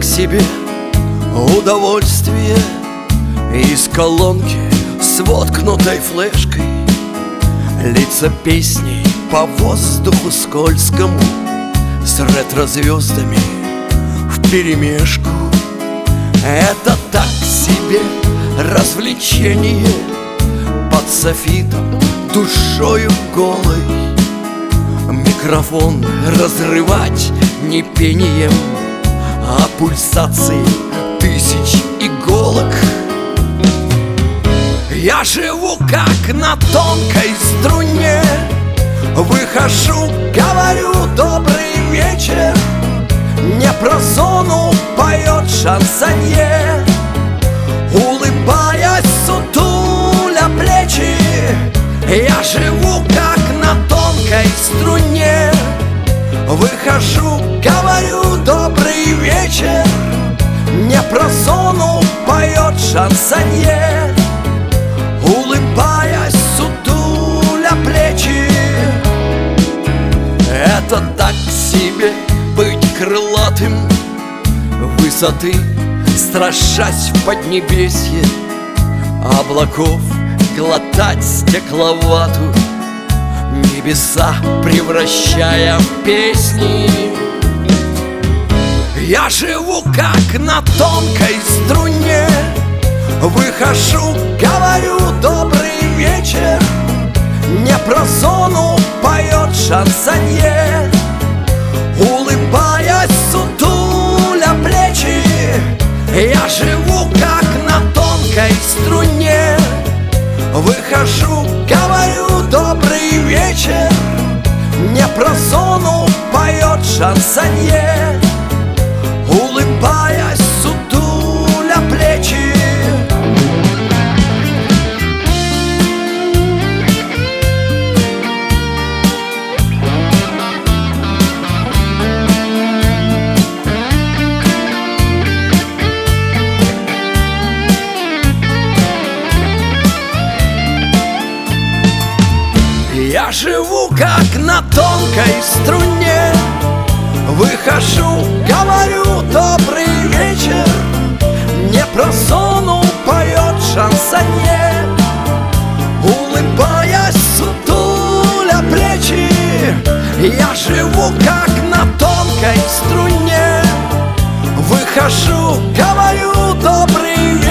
так себе удовольствие из колонки с воткнутой флешкой литься песней по воздуху скользкому с ретро-звездами вперемешку. Это так себе развлечение под софитом, душою голой. Микрофон разрывать не пением, а пульсацией тысяч иголок. Я живу как на тонкой струне, выхожу, говорю добрый вечер. Не про зону поет шансонье, улыбаясь, сутуля плечи. Я живу как на тонкой струне, выхожу, говорю добрый вечер. Не про зону поет шансонье, улыбаясь, сутуля плечи. Это так себе быть крылатым, высоты страшась в поднебесье, облаков глотать стекловату, небеса превращая в песни. Я живу как на тонкой струне, выхожу, говорю добрый вечер. Не про зону поет шансонье, улыбаясь, сутуля плечи. Я живу как на тонкой струне, выхожу, говорю добрый вечер. Не про зону поет шансонье, улыбаясь, сутуля плечи. Я живу как на тонкой струне, выхожу, говорю добрый вечер. Не про зону поет шансонье, улыбаясь, сутуля плечи. Я живу как на тонкой струне, выхожу, говорю добрый вечер.